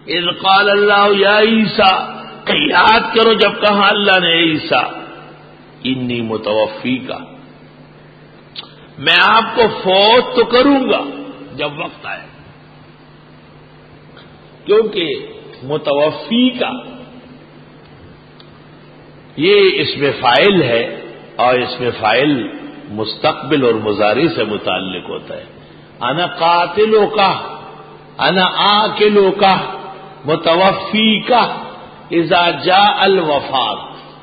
اذ قال اللہ یا عیسیٰ، یاد کرو جب کہا اللہ نے عیسیٰ انی متوفی کا، میں آپ کو فوت تو کروں گا جب وقت آئے، کیونکہ متوفی کا یہ اسم فاعل ہے، اور اسم فاعل مستقبل اور مضارع سے متعلق ہوتا ہے۔ انا قاتلوں کا، انا آکلوں کا، متوفی کا اذا جاء الوفات،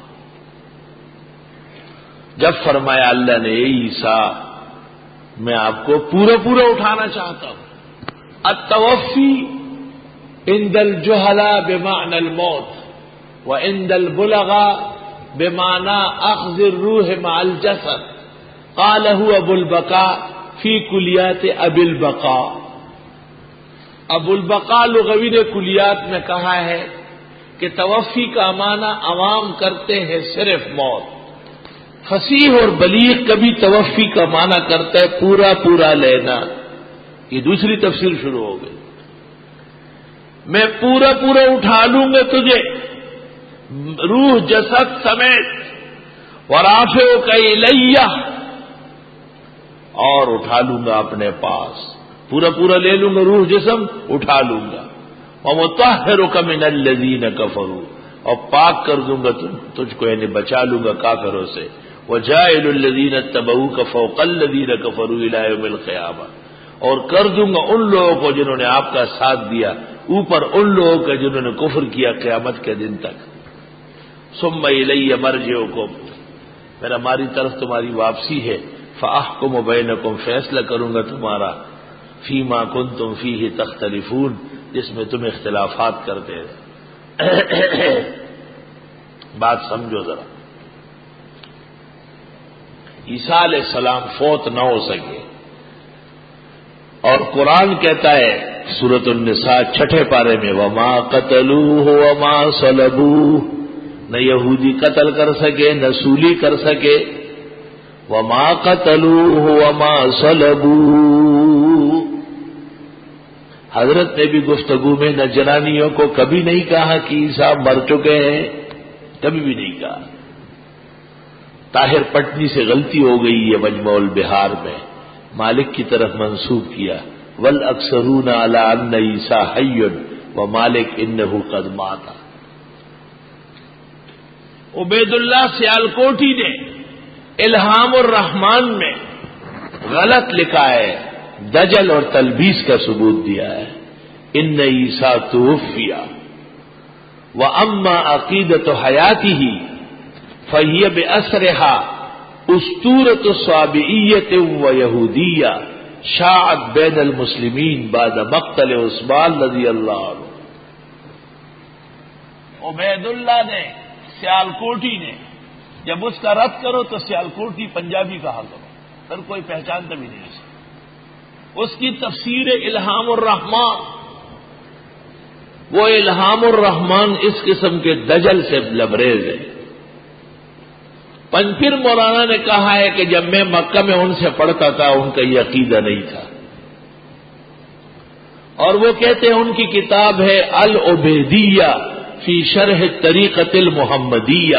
جب فرمایا اللہ نے عیسیٰ میں آپ کو پورا پورا اٹھانا چاہتا ہوں۔ التوفی عند الجہلاء بمعنى الموت وعند البلغاء بمعنى اخذ الروح مع الجسد، قاله ابو البقاء فی کلیات ابی البقاء۔ ابو البقاء لغوی نے کلیات میں کہا ہے کہ توفی کا معنی عوام کرتے ہیں صرف موت، فصیح اور بلیغ کبھی توفی کا معنی کرتا ہے پورا پورا لینا۔ یہ دوسری تفسیر شروع ہو گئی، میں پورا پورا اٹھا لوں گا تجھے روح جسد سمیت، ورافعک الیہ، اور اٹھا لوں گا اپنے پاس، پورا پورا لے لوں گا روح جسم اٹھا لوں گا، ومطہرک من الذین کفروا، اور پاک کر دوں گا تجھ کو، یعنی بچا لوں گا کافروں سے، وجاعل الذین اتبعوک فوق الذین کفروا الی یوم القیامہ، اور کر دوں گا ان لوگوں کو جنہوں نے آپ کا ساتھ دیا اوپر ان لوگوں کا جنہوں نے کفر کیا قیامت کے دن تک۔ ثم الی مرجعکم، پھر ہماری طرف تمہاری واپسی ہے، فاحکم بینکم، فیصلہ کروں گا تمہارا، فیما کنتم فیہ تختلفون، جس میں تم اختلافات کرتے ہیں۔ بات سمجھو ذرا، عیسیٰ علیہ السلام فوت نہ ہو سکے، اور قرآن کہتا ہے سورۃ النساء 6 پارے میں، وما قتلوہ وما صلبوہ، نہ یہودی قتل کر سکے نہ سولی کر سکے، وما قتلوہ وما صلبوہ۔ حضرت نے بھی گفتگو میں نجرانیوں کو کبھی نہیں کہا کہ عیسیٰ مر چکے ہیں، کبھی بھی نہیں کہا۔ طاہر پٹنی سے غلطی ہو گئی ہے مجموع البحار میں، مالک کی طرف منسوب کیا، والاکثرون علی ان عیسیٰ حی ومالک انہ قد مات۔ عبید اللہ سیالکوٹی نے الہام الرحمان میں غلط لکھا ہے، دجل اور تلبیس کا ثبوت دیا ہے، ان عیسیٰ توفی واما عقیدۃ حیاتہ فہی بأسرہا اسطورۃ صابئیۃ ویہودیہ شاعت بین المسلمین بعد مقتل عثمان رضی اللہ عنہ۔ عبید اللہ نے سیالکوٹی نے، جب اس کا رد کرو تو سیالکوٹی پنجابی کہا کرو، پھر کوئی پہچانتا بھی نہیں اسے۔ اس کی تفسیر الہام الرحمان، وہ الہام الرحمان اس قسم کے دجل سے لبریز ہے۔ پنپیر مولانا نے کہا ہے کہ جب میں مکہ میں ان سے پڑھتا تھا ان کا یہ عقیدہ نہیں تھا، اور وہ کہتے ہیں ان کی کتاب ہے العبیدیہ فی شرح طریقۃ المحمدیہ،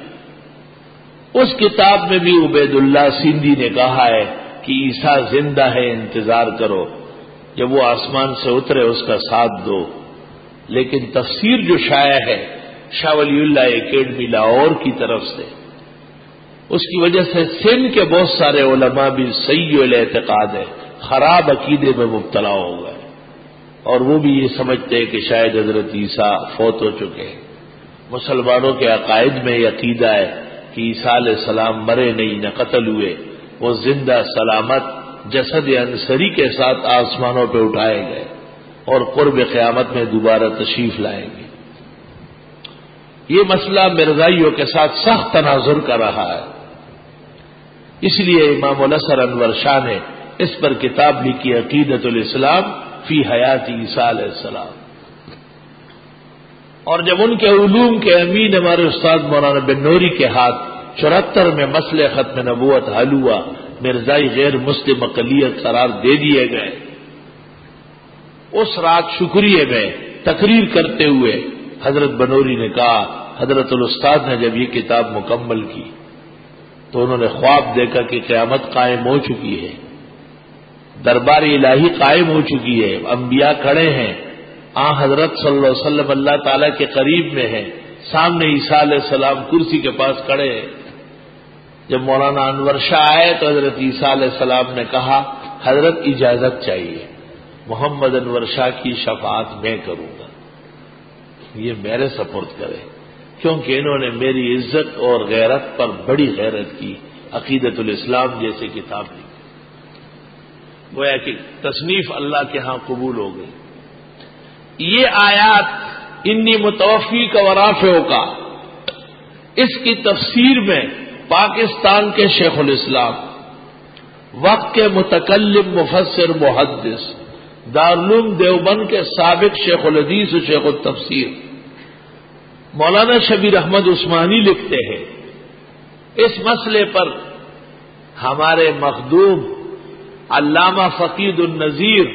اس کتاب میں بھی عبید اللہ سندھی نے کہا ہے کہ عیسیٰ زندہ ہے، انتظار کرو، جب وہ آسمان سے اترے اس کا ساتھ دو۔ لیکن تفسیر جو شائع ہے شاہ ولی اللہ اکیڈمی لاہور کی طرف سے، اس کی وجہ سے سندھ کے بہت سارے علماء بھی سیء الاعتقاد ہے، خراب عقیدے میں مبتلا ہو گئے، اور وہ بھی یہ سمجھتے ہیں کہ شاید حضرت عیسیٰ فوت ہو چکے ہیں۔ مسلمانوں کے عقائد میں یہ عقیدہ ہے کہ عیسیٰ علیہ السلام مرے نہیں، نہ قتل ہوئے، وہ زندہ سلامت جسد انصری کے ساتھ آسمانوں پہ اٹھائے گئے اور قرب قیامت میں دوبارہ تشریف لائیں گے۔ یہ مسئلہ مرزائیوں کے ساتھ سخت تناظر کا رہا ہے، اس لیے امام الاسر انور شاہ نے اس پر کتاب لکھی عقیدۃ الاسلام فی حیات عیسیٰ علیہ السلام۔ اور جب ان کے علوم کے امین ہمارے استاد مولانا بن نوری کے ہاتھ 74 میں مسئلہ ختم نبوت حل ہوا، مرزائی غیر مسلم اقلیت قرار دے دیے گئے، اس رات شکریہ میں تقریر کرتے ہوئے حضرت بنوری نے کہا حضرت الاستاد نے جب یہ کتاب مکمل کی تو انہوں نے خواب دیکھا کہ قیامت قائم ہو چکی ہے، دربار الہی قائم ہو چکی ہے، انبیاء کھڑے ہیں، حضرت صلی اللہ علیہ وسلم اللہ تعالیٰ کے قریب میں ہیں، سامنے عیسیٰ علیہ السلام کرسی کے پاس کھڑے ہیں۔ جب مولانا انور شاہ آئے تو حضرت عیسیٰ علیہ السلام نے کہا حضرت اجازت چاہیے، محمد انور شاہ کی شفاعت میں کروں گا، یہ میرے سپرد کرے، کیونکہ انہوں نے میری عزت اور غیرت پر بڑی غیرت کی، عقیدت الاسلام جیسے کتاب لکھی، گویا کہ تصنیف اللہ کے ہاں قبول ہو گئی۔ یہ آیات انی متوفی کا ورافع کا، اس کی تفسیر میں پاکستان کے شیخ الاسلام، وقت کے متکلم مفسر محدث، دارالعلوم دیوبند کے سابق شیخ الحدیث و شیخ التفسیر مولانا شبیر احمد عثمانی لکھتے ہیں، اس مسئلے پر ہمارے مخدوم علامہ فقید النذیر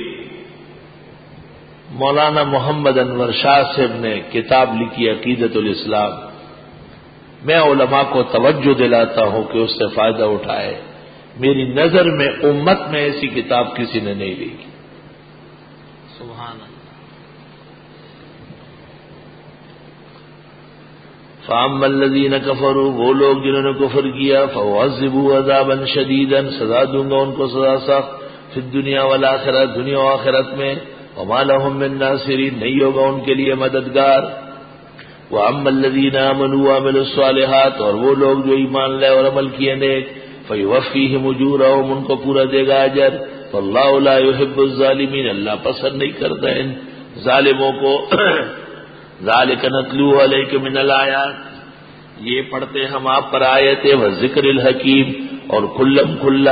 مولانا محمد انور شاہ صاحب نے کتاب لکھی عقیدت الاسلام۔ میں علماء کو توجہ دلاتا ہوں کہ اس سے فائدہ اٹھائے، میری نظر میں امت میں ایسی کتاب کسی نے نہیں لکھی۔ سبحان اللہ۔ فَأَمَّا الَّذِينَ كَفَرُوا، وہ لوگ جنہوں نے کفر کیا، فَأُعَذِّبُوا عَذَابًا شَدِيدًا، سزا دوں گا ان کو سزا سخت، فی الدنیا والآخرہ، دنیا و آخرت میں، وَمَا لَهُم مِّن نَاصِرِينَ، نہیں ہوگا ان کے لیے مددگار۔ وَأَمَّا الَّذِينَ آمَنُوا وَعَمِلُوا الصَّالِحَاتِ، اور وہ لوگ جو ایمان لائے اور عمل کیے نیک، فَيُوَفِّيهِمْ أُجُورَهُمْ، ان کو پورا دے گا اجر، وَاللَّهُ لَا يُحِبُّ الظَّالِمِينَ، اللہ پسند نہیں کرتا ان ظالموں کو۔ ذَلِكَ نَتْلُوهُ عَلَيْكَ مِنَ الْآيَاتِ، یہ پڑھتے ہم آپ پر آیت وَالذِّکْرِ الْحَکِیم، اور کھلم کھلا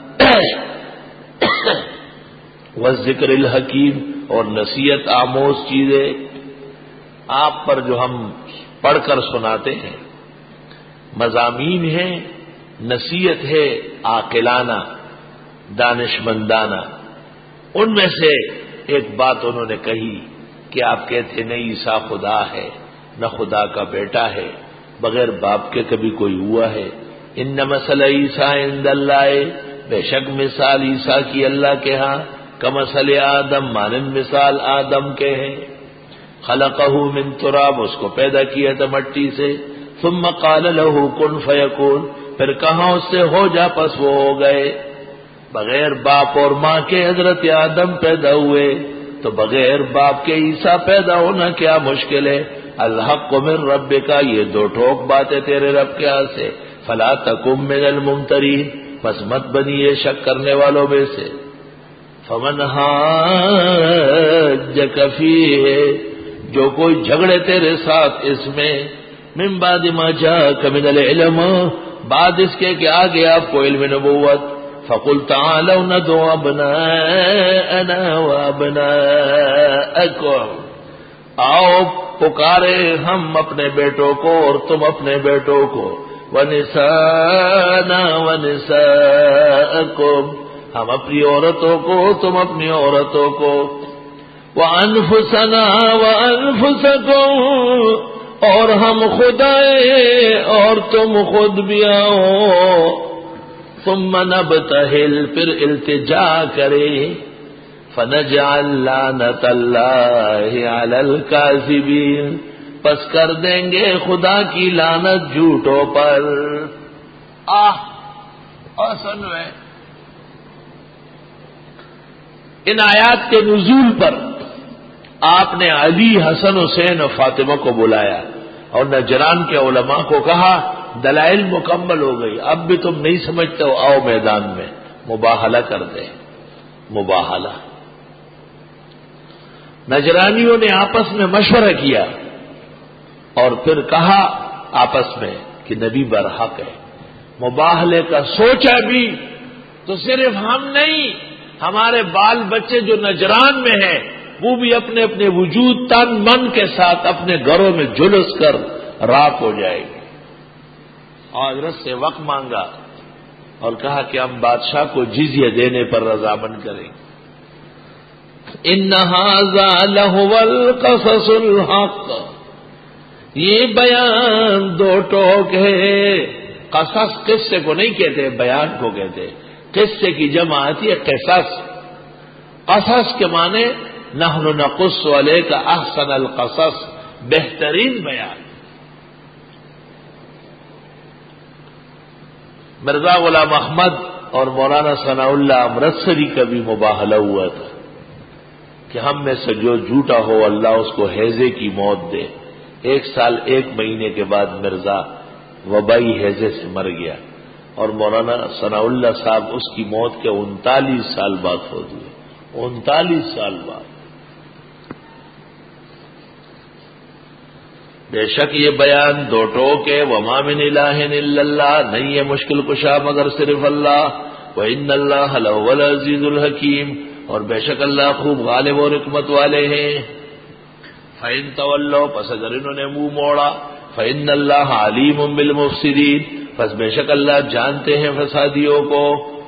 وَالذِّکْرِ الْحَکِیم، اور نصیحت آموز چیزیں آپ پر جو ہم پڑھ کر سناتے ہیں، مضامین ہیں، نصیحت ہے عاقلانہ دانشمندانہ۔ ان میں سے ایک بات انہوں نے کہی کہ آپ کہتے نہیں عیسیٰ خدا ہے، نہ خدا کا بیٹا ہے، بغیر باپ کے کبھی کوئی ہوا ہے۔ ان مثل عیسیٰ عند اللہ، بے شک مثال عیسیٰ کی اللہ کے ہاں، کمثل آدم، مانند مثال آدم کے ہیں، خلقہ من تراب، اس کو پیدا کیا تھا مٹی سے، ثم قال له کن فیکون، پھر کہاں اس سے ہو جا پس وہ ہو گئے۔ بغیر باپ اور ماں کے حضرت آدم پیدا ہوئے، تو بغیر باپ کے عیسیٰ پیدا ہونا کیا مشکل ہے۔ الحق من ربک، یہ دو ٹھوک باتیں تیرے رب کے ہاں سے، فلا تکن من الممترین، بس مت بنیے شک کرنے والوں میں سے۔ فمن حاجک فیہ، جو کوئی جھگڑے تیرے ساتھ اس میں، من بعد ما جاءک من العلم، بعد اس کے کہ آگے آپ کو علم نبوت، فقل تعالوا ندعو ابناءنا وابناءکم، آؤ پکارے ہم اپنے بیٹوں کو اور تم اپنے بیٹوں کو، ونساءنا ونساءکم، ہم اپنی عورتوں کو تم اپنی عورتوں کو، وَأَنفُسَنَا وَأَنفُسَكُمْ، اور ہم خود آئے اور تم خود بھی آؤ، ثُمَّ نَبْتَهِلْ، پھر التجا کرے، فَنَجْعَلْ لَعْنَتَ اللَّهِ عَلَى الْكَاذِبِينَ، پس کر دیں گے خدا کی لعنت جھوٹوں پر۔ اور سنویں ان آیات کے نزول پر آپ نے علی، حسن، حسین اور فاطمہ کو بلایا اور نجران کے علماء کو کہا دلائل مکمل ہو گئی، اب بھی تم نہیں سمجھتے ہو، آؤ میدان میں مباہلہ کر دیں۔ مباہلہ، نجرانیوں نے آپس میں مشورہ کیا اور پھر کہا آپس میں کہ نبی برحق ہے۔ مباہلے کا سوچا بھی تو صرف ہم نہیں، ہمارے بال بچے جو نجران میں ہیں وہ بھی اپنے اپنے وجود تن من کے ساتھ اپنے گھروں میں جلس کر راک ہو جائے گی۔ اور حضرت سے وقت مانگا اور کہا کہ ہم بادشاہ کو جزیہ دینے پر رضامند کریں گے۔ ان ھذا لہو القصص الحق، یہ بیان دو ٹوک ہے۔ قصص قصے کو نہیں کہتے، بیان کو کہتے۔ قصے کی جمع آتی ہے قصص۔ قصص کے معنی نحن نقص علیک احسن القصص، بہترین بیان۔ مرزا غلام احمد اور مولانا ثناء اللہ امرتسری کا بھی مباہلہ ہوا تھا کہ ہم میں سے جو جھوٹا ہو اللہ اس کو ہیضے کی موت دے۔ 1 سال 1 مہینے کے بعد مرزا وبائی ہیضے سے مر گیا، اور مولانا ثناء اللہ صاحب اس کی موت کے 39 سال بعد فوت ہوئے۔ 39 سال بعد۔ بے شک یہ بیان دو ٹوک ہے، وما من الہ الا اللہ، نہیں ہے مشکل کشا مگر صرف اللہ، وان اللہ لہو العزیز الحکیم، اور بے شک اللہ خوب غالب اور حکمت والے ہیں۔ فَإِن تَوَلَّوْا، پس اگر انہوں نے منہ موڑا، فَإِنَّ اللَّهَ عَلِيمٌ بِالْمُفْسِدِينَ، پس بے شک اللہ جانتے ہیں فسادیوں کو۔